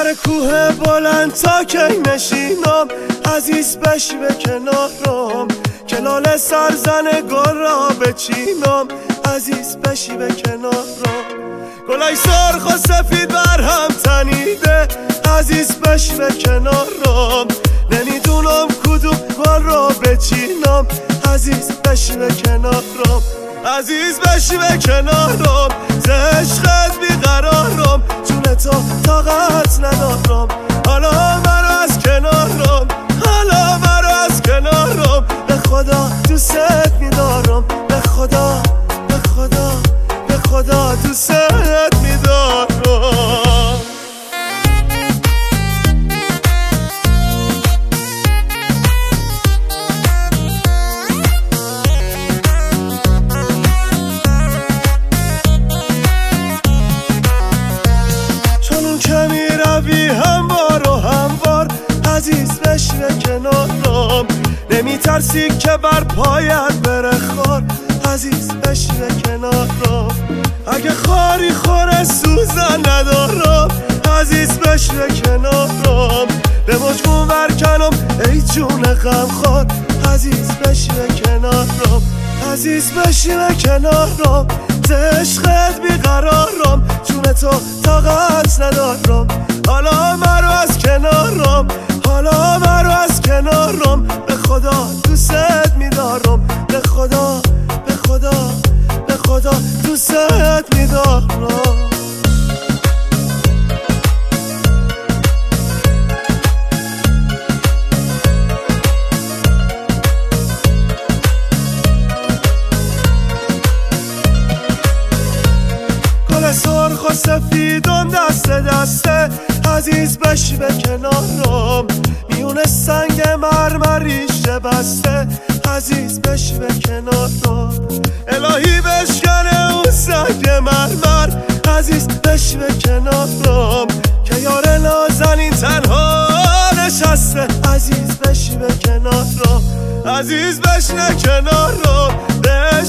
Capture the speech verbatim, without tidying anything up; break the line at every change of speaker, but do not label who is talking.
سر کوه بلند تا کی نشینم، عزیز بشی به کنارم، کلال سرزن گل را بچینم، عزیز بشی به کنارم. گلای سرخ و سفید بر هم تنیده، عزیز بشی به کنارم، نمیدونم کدوم گل را بچینم، عزیز بشی به کنارم، عزیز بشی به کنارم. ز عشقت بیقرارم، جون تو طاقت ندارم، حالا منو از کنارم، حالا منو از کنارم. به خدا دوست میدارم، به خدا به خدا به خدا دوست میدارم. هموار و هموار عزیز بشی به کنارم، نمی ترسی که بر پایت بره خار، عزیز بشی به کنارم. اگه خاری خوره سوزن ندارم، عزیز بشی به کنارم، به مجموع برکنم ای جون غمخوار، عزیز بشی به کنارم، عزیز بشی به کنارم. ز عشقت بیقرارم، جون تو طاقت ندارم، حالا منو از کنارم، حالا منو از کنارم. به خدا دوست میدارم، به خدا به خدا به خدا دوست میدارم. سرخ و سفیدم دست دسته، عزیز بشی به کنارم، میونه سنگ مرمریش بسته، عزیز بشی به کنارم. الهی بشکنه اون سنگ مرمر، عزیز بشی به کنارم، که یار نازنین تنها نشسته، عزیز بشی به کنارم، عزیز بشنه کنارم.